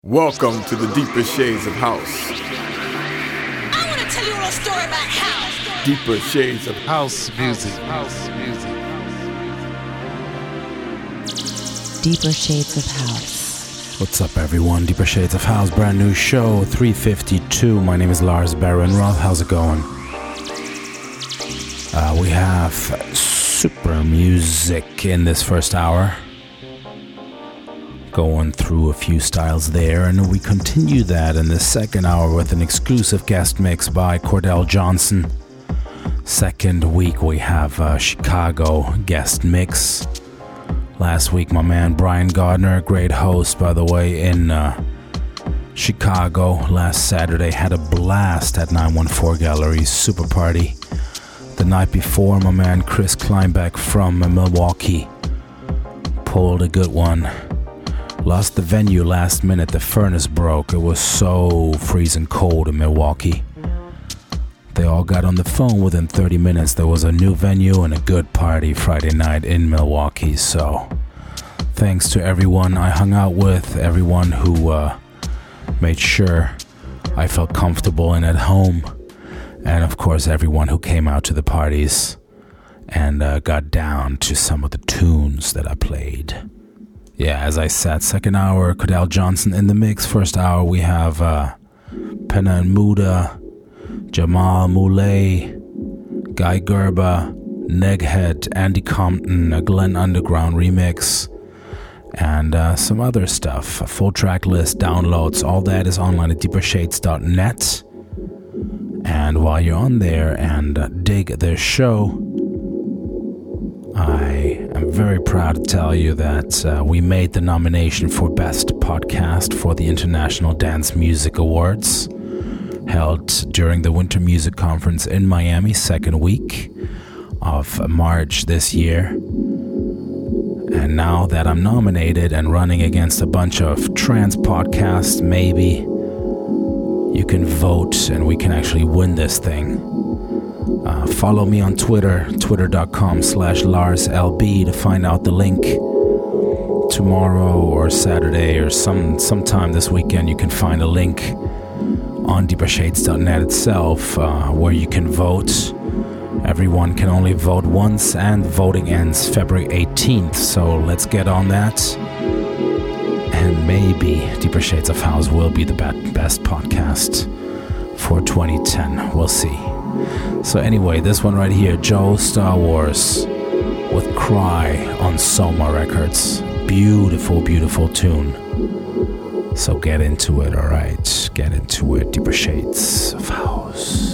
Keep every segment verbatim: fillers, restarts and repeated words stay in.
Welcome to the Deeper Shades of House. I want to tell you a little story about house. Deeper Shades of House music. House music. Deeper Shades of House. What's up, everyone? Deeper Shades of House, brand new show, three fifty-two. My name is Lars Barenroth. How's it going? Uh, we have super music in this first hour. Going through a few styles there, and we continue that in the second hour with an exclusive guest mix by Cordell Johnson. Second week we have a Chicago guest mix. Last week my man Brian Gardner, great host by the way, in uh, Chicago last Saturday, had a blast at nine one four Gallery, super party. The night before my man Chris Kleinbeck from Milwaukee pulled a good one. Lost the venue last minute, the furnace broke. It was so freezing cold in Milwaukee. They all got on the phone within thirty minutes. There was a new venue and a good party Friday night in Milwaukee. So thanks to everyone I hung out with, everyone who uh, made sure I felt comfortable and at home. And of course everyone who came out to the parties and uh, got down to some of the tunes that I played. Yeah, as I said, second hour, Cordell Johnson in the mix. First hour, we have uh, Penna and Muda, Jamal Moulay, Guy Gerber, Neghead, Andy Compton, a Glenn Underground remix, and uh, some other stuff. A full track list, downloads, all that is online at deeper shades dot net. And while you're on there and uh, dig this show, I am very proud to tell you that uh, we made the nomination for Best Podcast for the International Dance Music Awards, held during the Winter Music Conference in Miami, second week of March this year. And now that I'm nominated and running against a bunch of trance podcasts, maybe you can vote and we can actually win this thing. Uh, follow me on Twitter, twitter.com slash LarsLB to find out the link. Tomorrow or Saturday or some sometime this weekend you can find a link on deeper shades dot net itself uh, where you can vote. Everyone can only vote once and voting ends February eighteenth, so let's get on that. And maybe Deeper Shades of House will be the best podcast for twenty ten. We'll see. So anyway, this one right here, Joe Star Wars with Cry on Soma Records. Beautiful, beautiful tune. So get into it, alright? Get into it, Deeper Shades of House.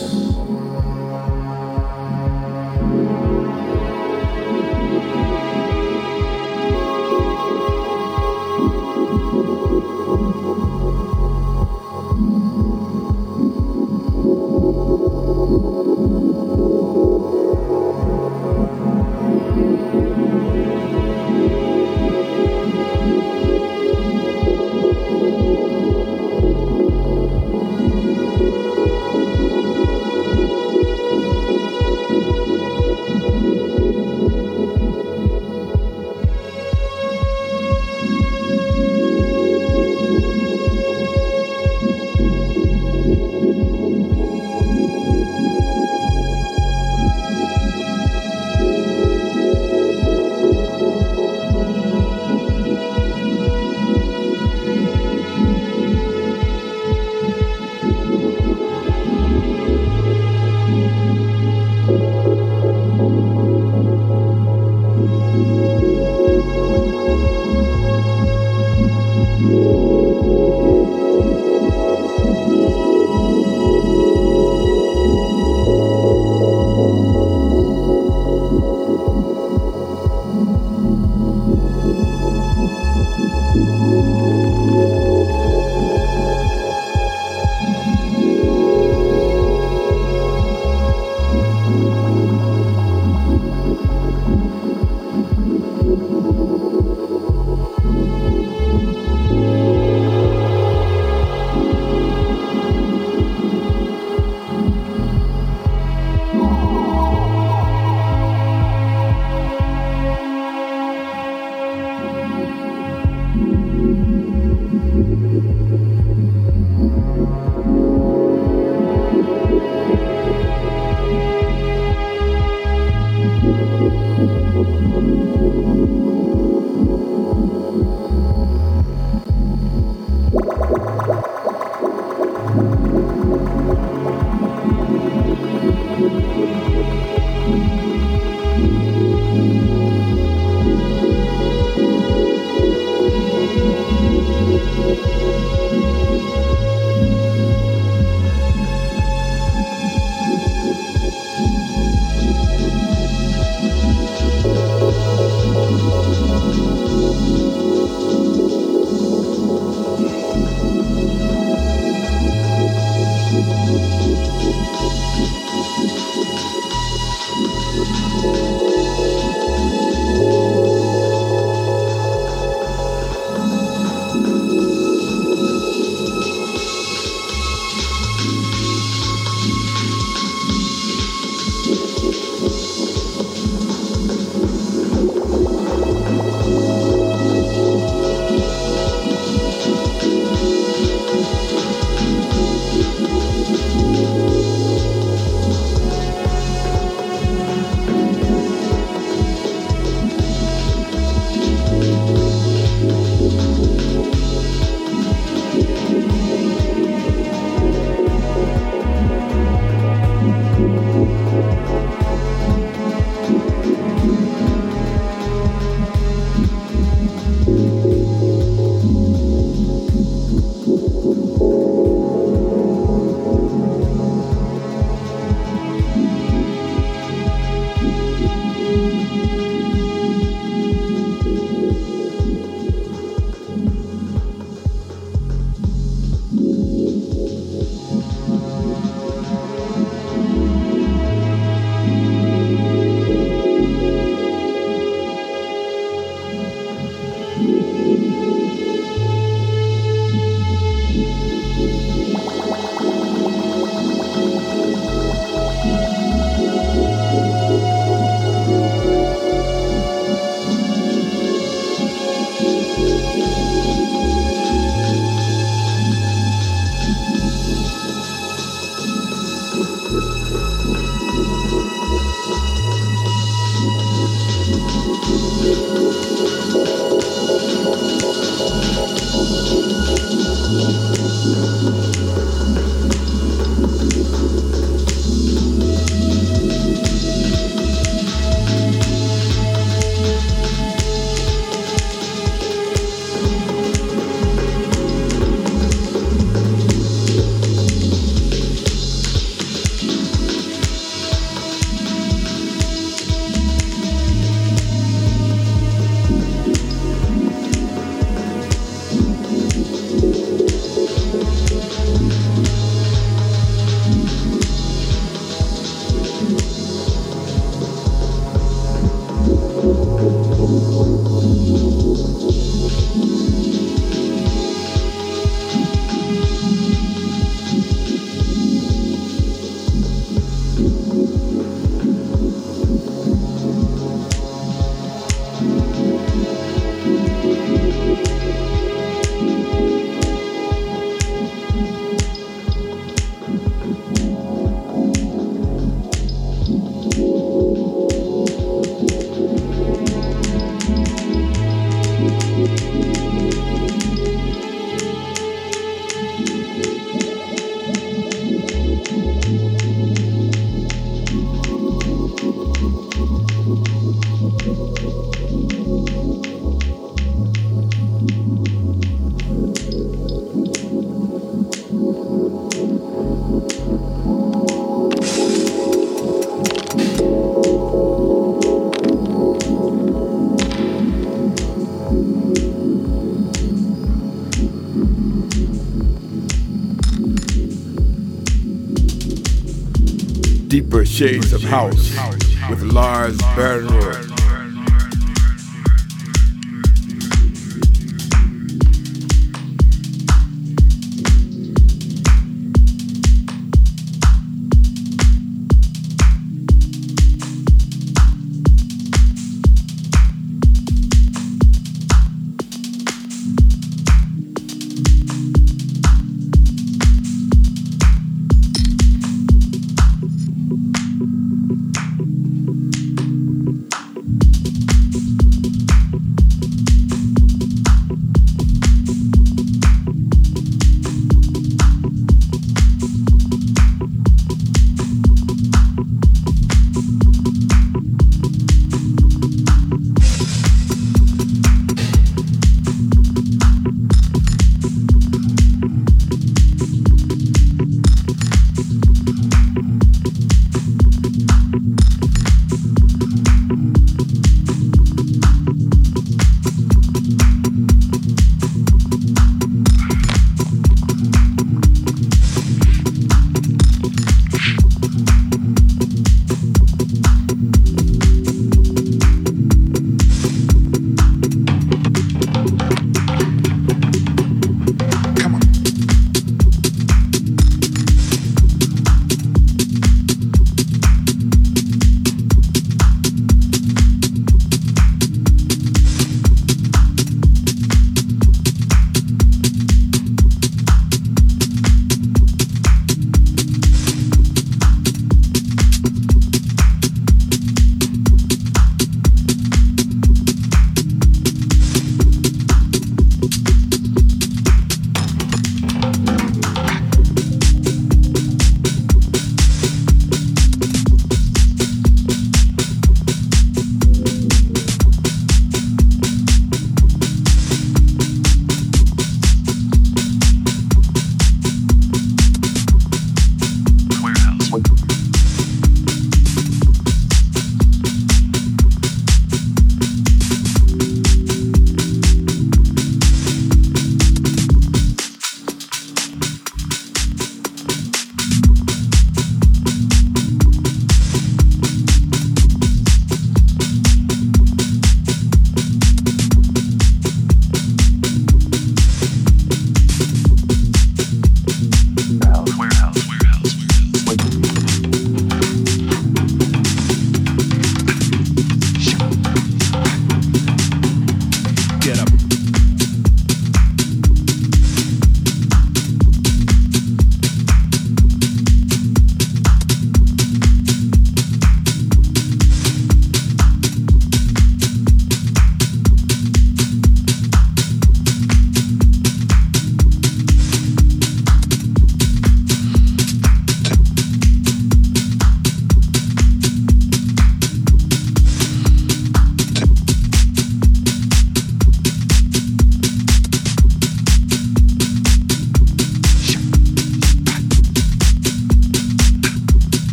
Deeper Shades of House with Lars Bernroth.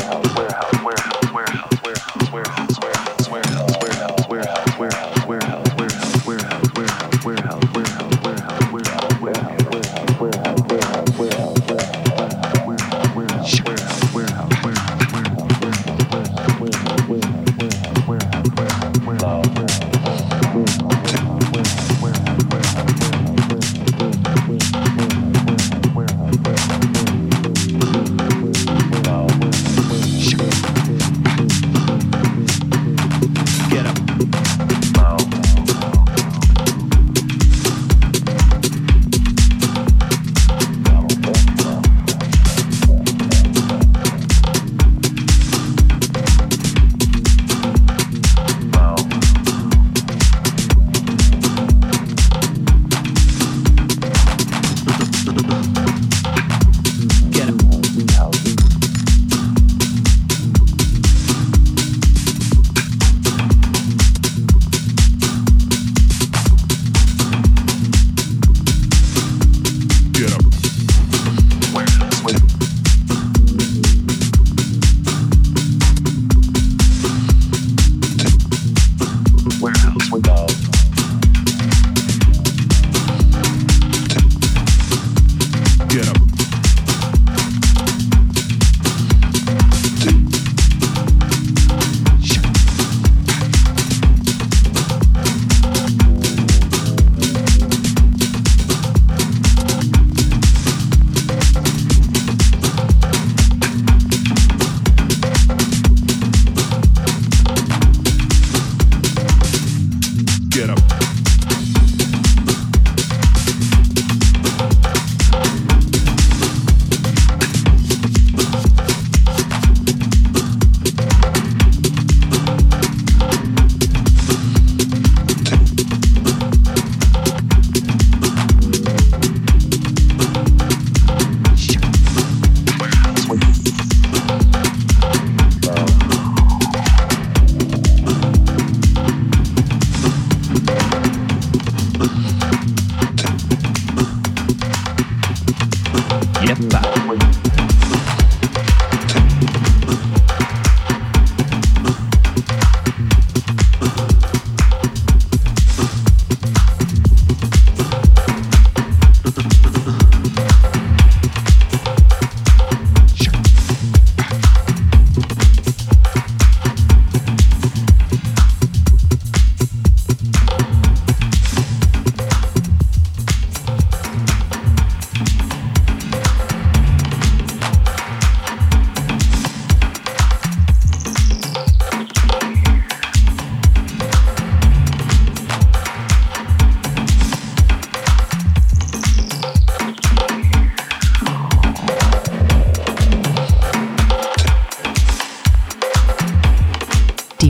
Warehouse, warehouse, warehouse, warehouse, warehouse, warehouse, warehouse, warehouse, warehouse, warehouse,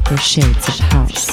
deeper shades of house.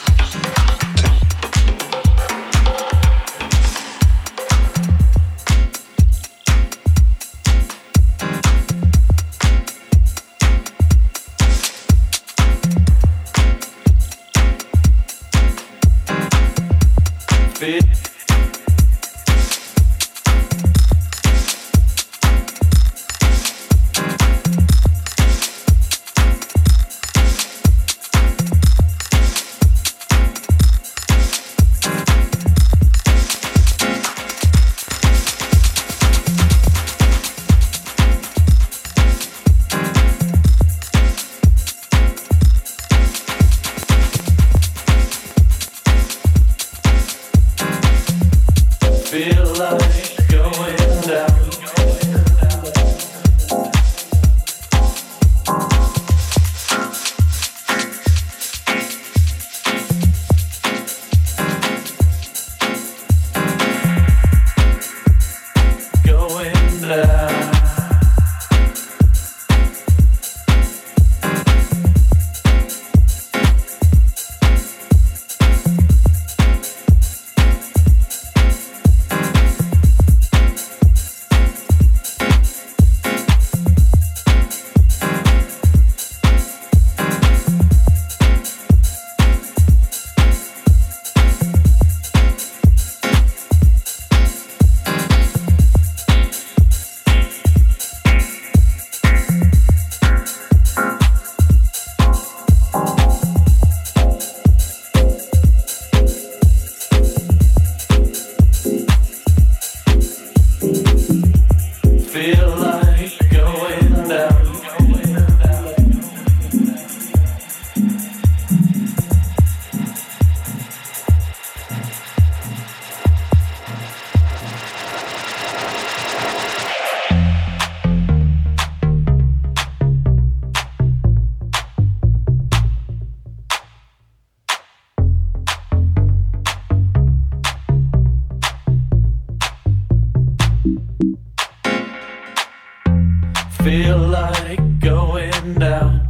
Feel like going down.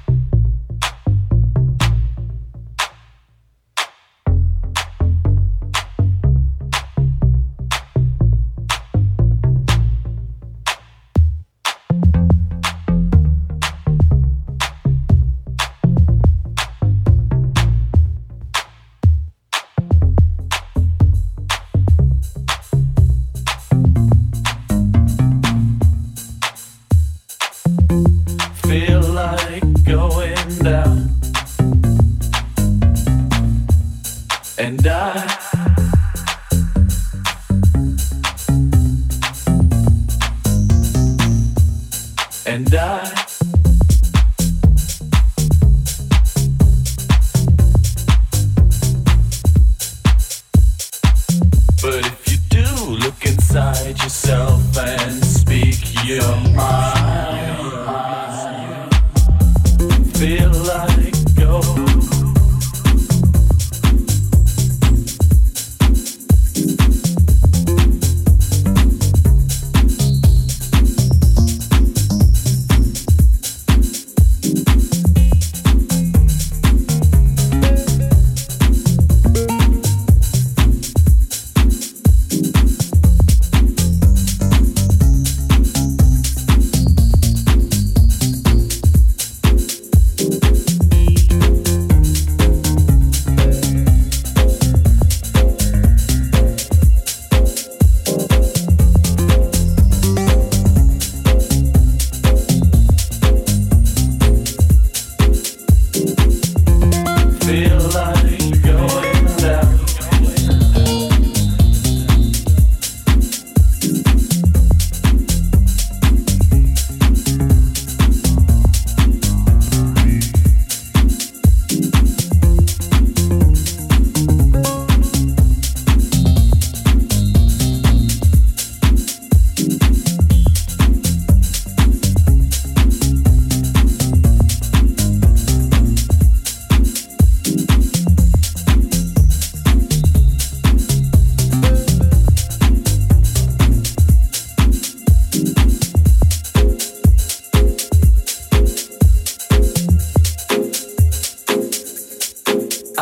Feel like going down. And I And I But if you do look inside yourself and speak your mind, feel like go.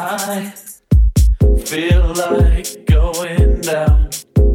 I feel like going down.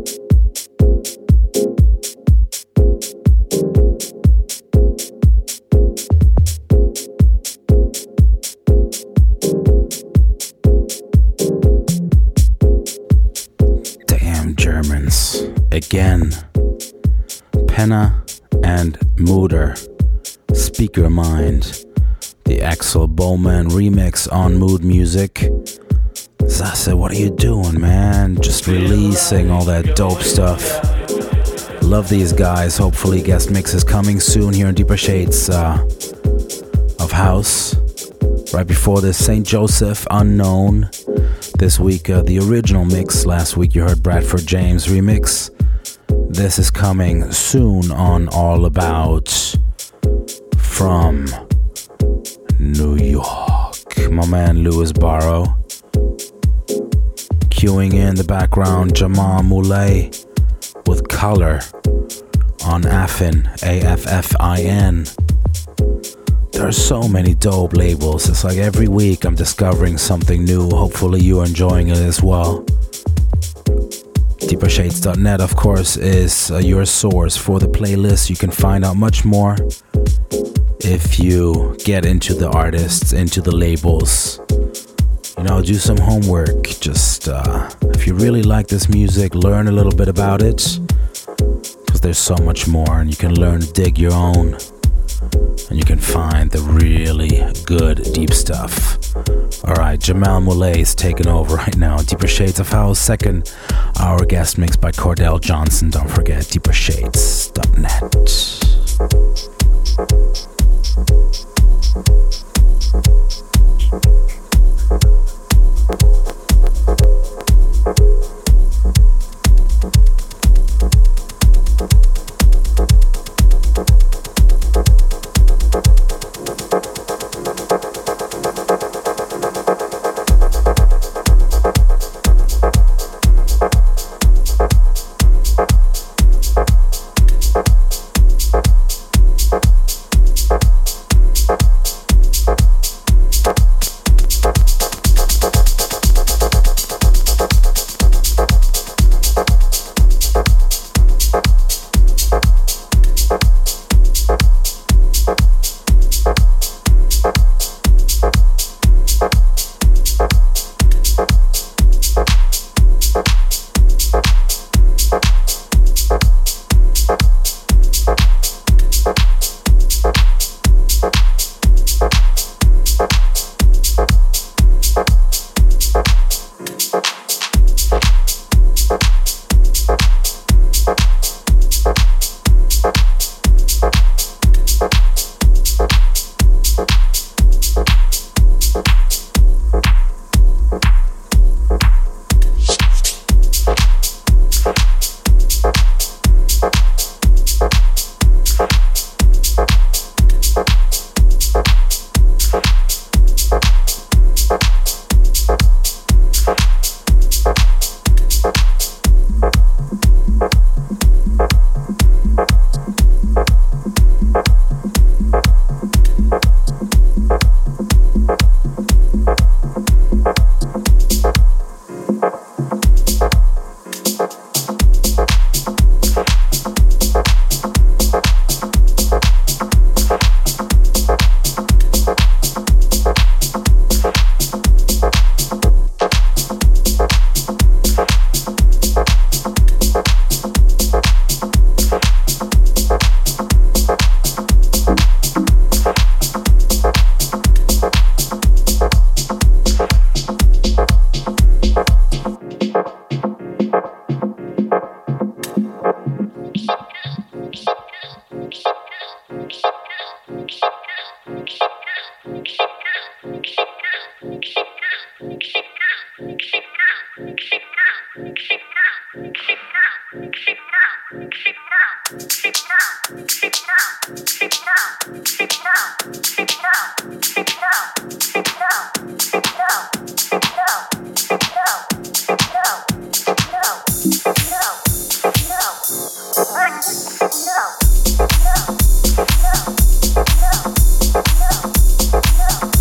Damn Germans. Again. Penna and Mooder. Speaker Mind. The Axel Bowman remix on Mood Music. Zasa, what are you doing, man? Just releasing all that dope stuff. Love these guys. Hopefully guest mix is coming soon here in Deeper Shades uh, of House. Right before this, Saint Joseph, Unknown. This week, uh, the original mix. Last week you heard Bradford James remix. This is coming soon on All About from New York. My man Louis Barrow. Queuing in the background, Jamal Moulay with Color on Affin, A F F I N. There are so many dope labels. It's like every week I'm discovering something new. Hopefully you're enjoying it as well. deeper shades dot net, of course, is uh, your source for the playlist. You can find out much more if you get into the artists, into the labels. You know, do some homework. Just, uh, if you really like this music, learn a little bit about it. Because there's so much more, and you can learn to dig your own. And you can find the really good, deep stuff. Alright, Jamal Moulay is taking over right now. Deeper Shades of House, second hour guest mix by Cordell Johnson. Don't forget, deeper shades dot net. No.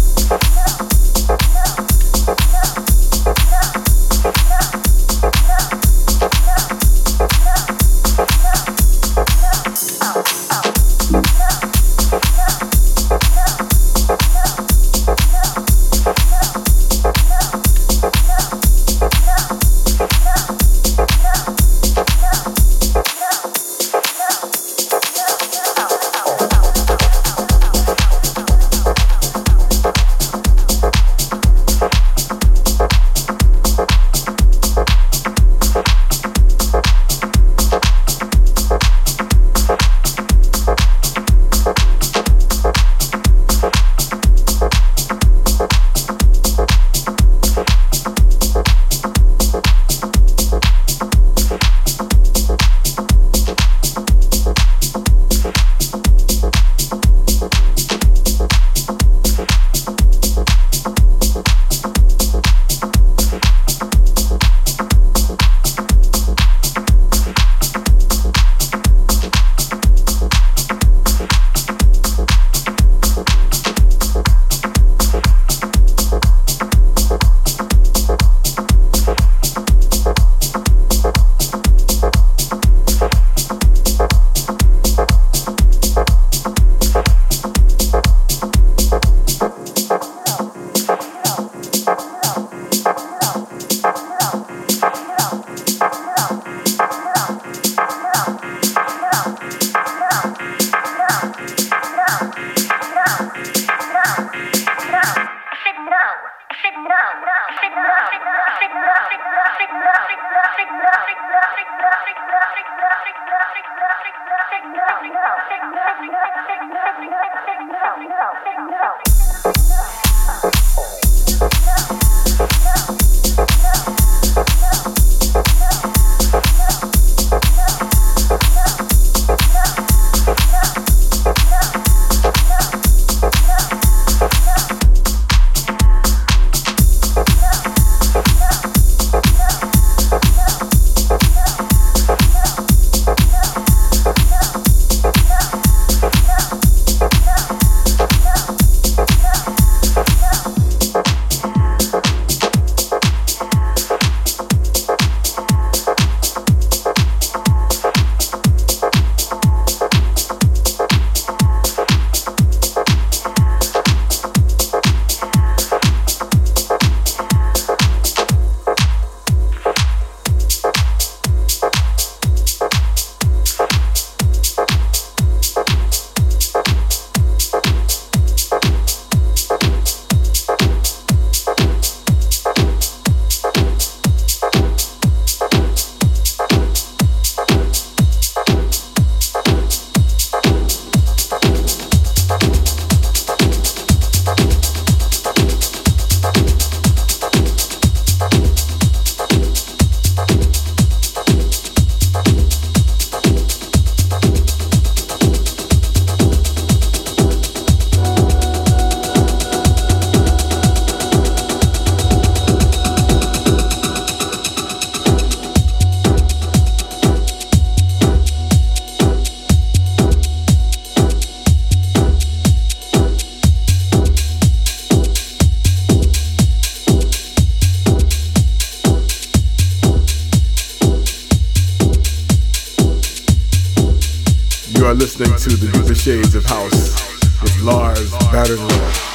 are listening to the Deeper Shades of House with Lars Barrymore.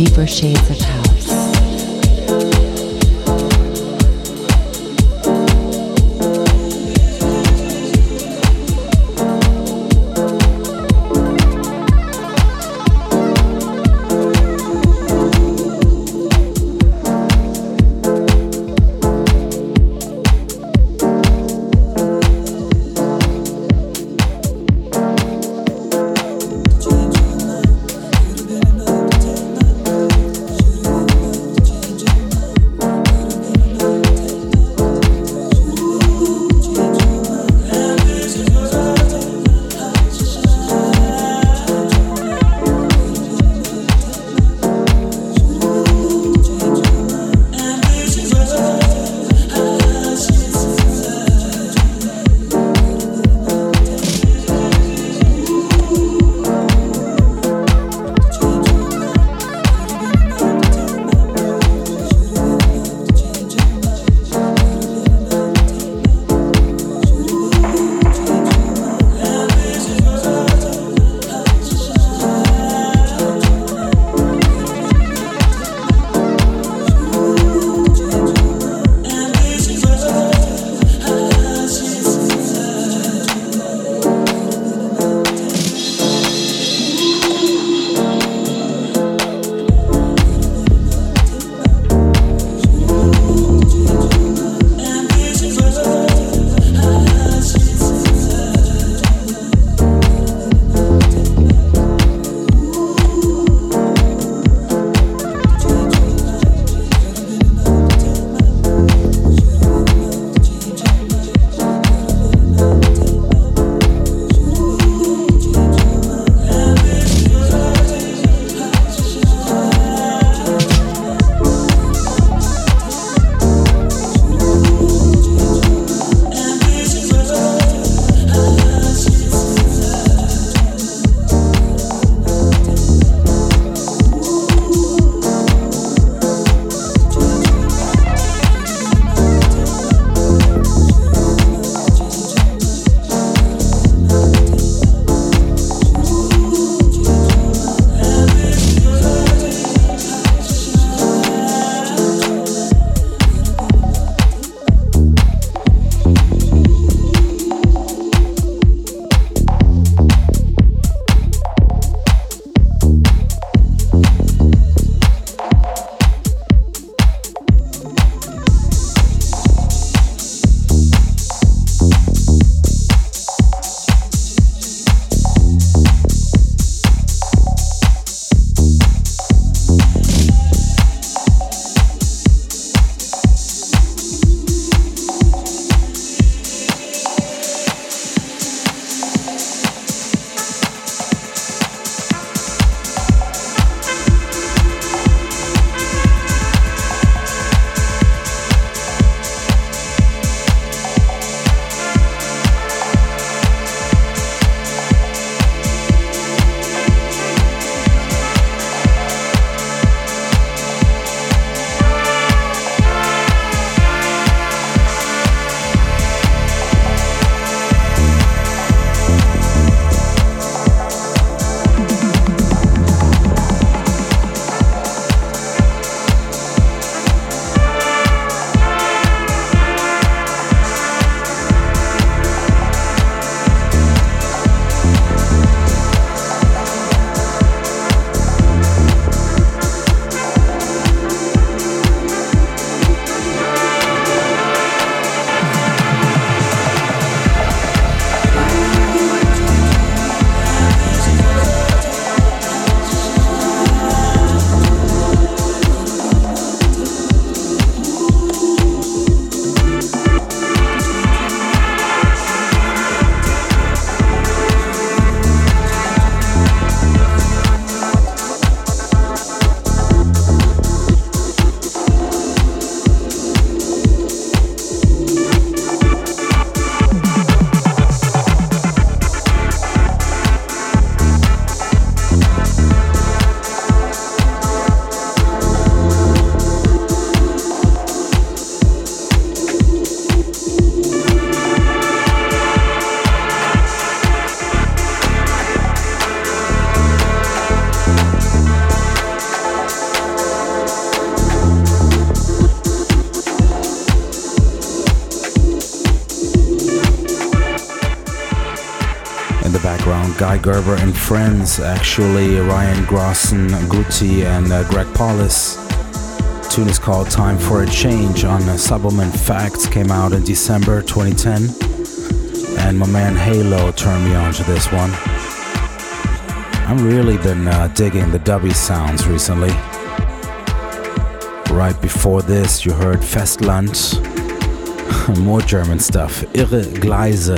Deeper shades of house. Change your mind, could have been enough to take my breath. Should've Guy Gerber and friends, actually Ryan Grossen, Guti, and uh, Greg Paulus. The tune is called Time for a Change on uh, Supplement Facts, came out in December twenty ten. And my man Halo turned me on to this one. I've really been uh, digging the dubby sounds recently. Right before this, you heard Festland. More German stuff. Irre Gleise.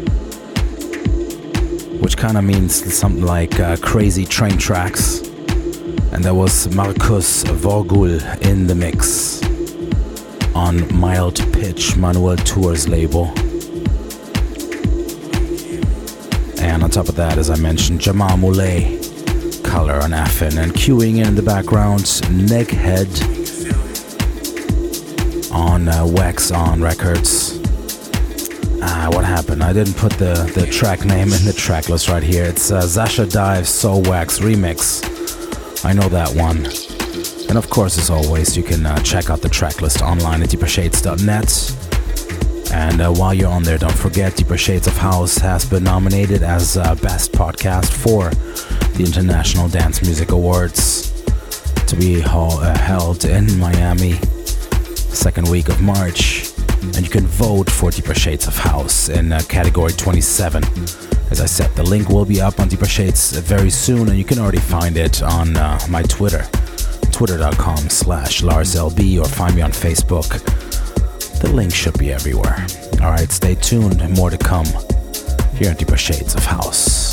Which kind of means something like uh, crazy train tracks. And there was Markus Vorgul in the mix on Mild Pitch Manual Tours label. And on top of that, as I mentioned, Jamal Moulay, Color on Affin, and queuing in the background, Neckhead on uh, Wax On Records. Ah, what happened? I didn't put the, the track name in the track list right here. It's uh, Sasha Dive's Soul Wax remix. I know that one. And of course, as always, you can uh, check out the track list online at deeper shades dot net. And uh, while you're on there, don't forget Deeper Shades of House has been nominated as uh, Best Podcast for the International Dance Music Awards to be ha- uh, held in Miami, second week of March. And you can vote for Deeper Shades of House in uh, category twenty-seven. As I said, the link will be up on Deeper Shades very soon, and you can already find it on uh, my Twitter, twitter.com slash LarsLB, or find me on Facebook. The link should be everywhere. Alright, stay tuned, more to come here at Deeper Shades of House.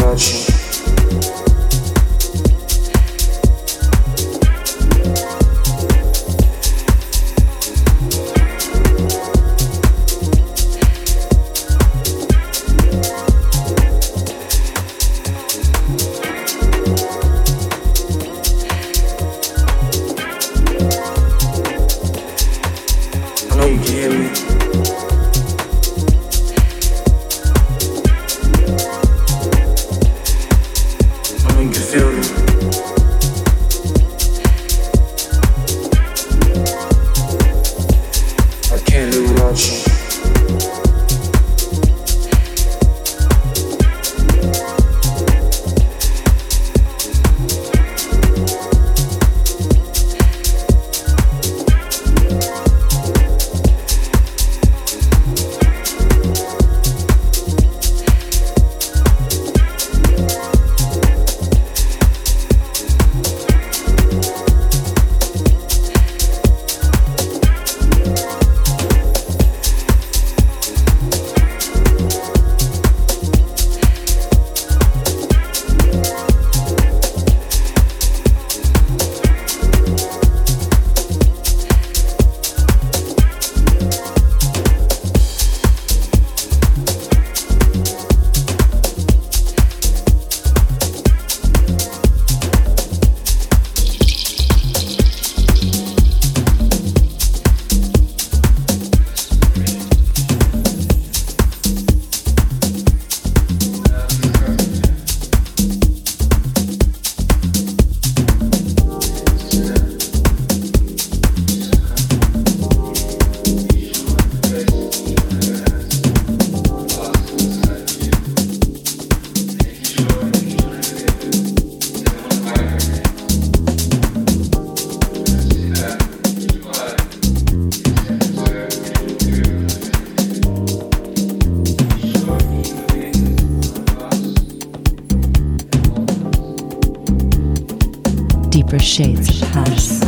Deeper shades of house.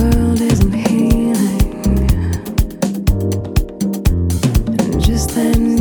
Then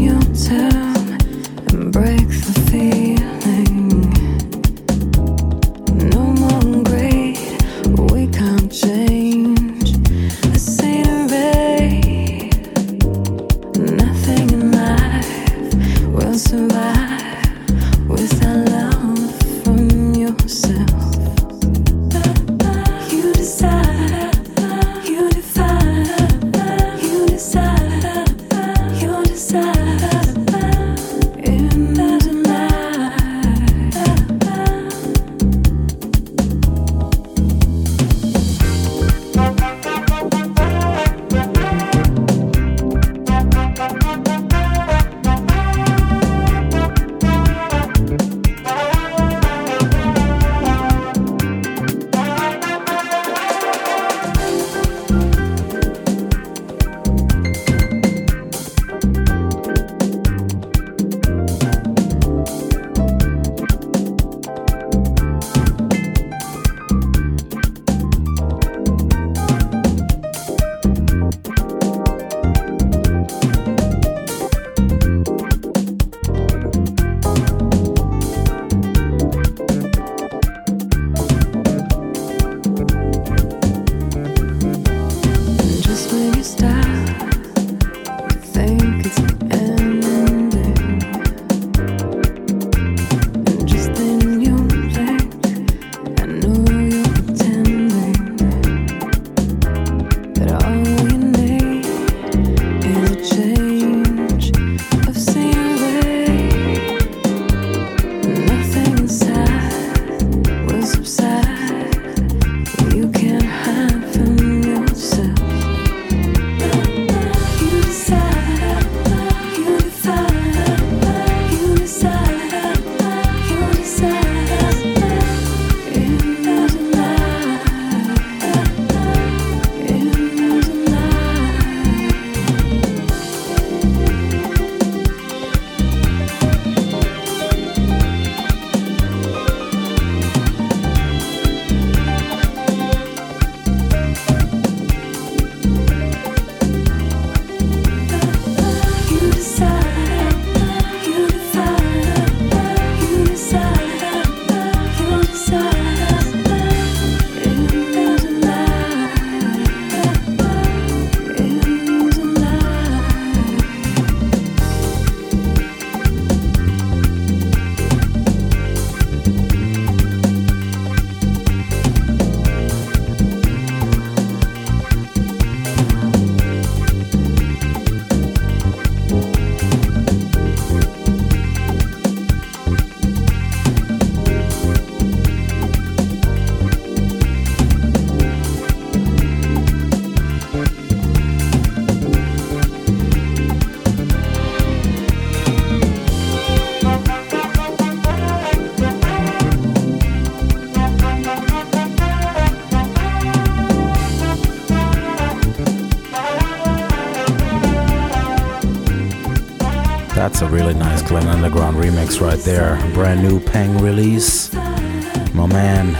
That's a really nice Glenn Underground remix right there. Brand new Peng release. My man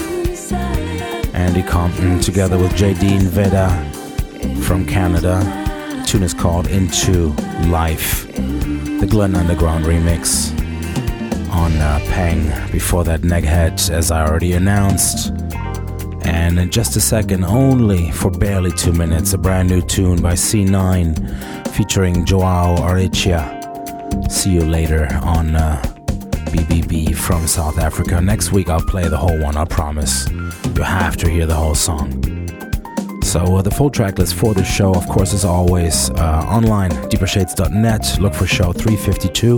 Andy Compton together with J D Veda from Canada. The tune is called Into Life. The Glenn Underground remix on uh, Peng. Before that, Neghead, as I already announced. And in just a second, only for barely two minutes, a brand new tune by C nine featuring Joao Arecia. See you later on uh, B B B from South Africa. Next week I'll play the whole one, I promise. You have to hear the whole song. So uh, the full track list for the show, of course, as always, uh, online, deeper shades dot net. Look for show three fifty-two.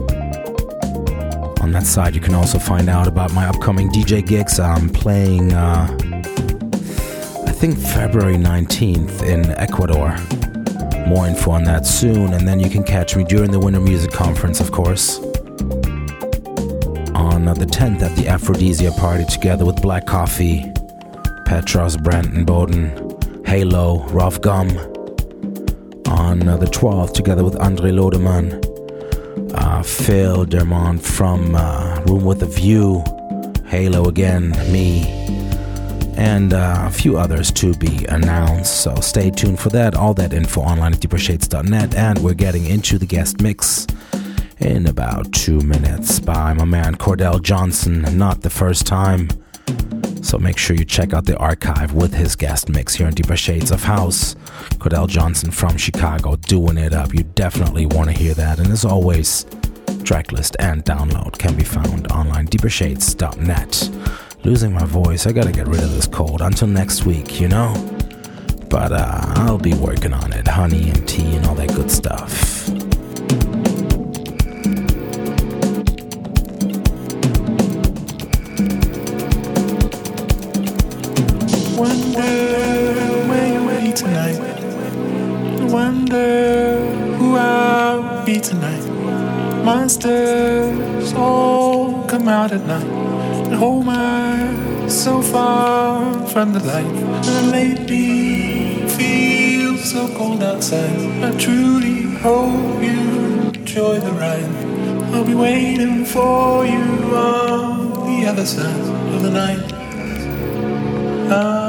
On that side, you can also find out about my upcoming D J gigs. I'm playing, uh, I think, February nineteenth in Ecuador. More info on that soon, and then you can catch me during the Winter Music Conference, of course. On uh, the tenth at the Aphrodisia Party together with Black Coffee, Petros, Brandon Bowden, Halo, Rolf Gum. On uh, the twelfth together with Andre Lodeman, uh, Phil Dermont from uh, Room with a View, Halo again, me, and uh, a few others to be announced. So stay tuned for that. All that info online at deeper shades dot net. And we're getting into the guest mix in about two minutes by my man Cordell Johnson. Not the first time. So make sure you check out the archive with his guest mix here in Deeper Shades of House. Cordell Johnson from Chicago doing it up. You definitely want to hear that. And as always, tracklist and download can be found online deeper shades dot net. Losing my voice, I gotta get rid of this cold until next week, you know? But uh, I'll be working on it. Honey and tea and all that good stuff. Wonder where you'll be tonight. Wonder who I'll be tonight. Monsters all come out at night and hold my so far from the light. And lately feels so cold outside. I truly hope you enjoy the ride. I'll be waiting for you on the other side of the night. I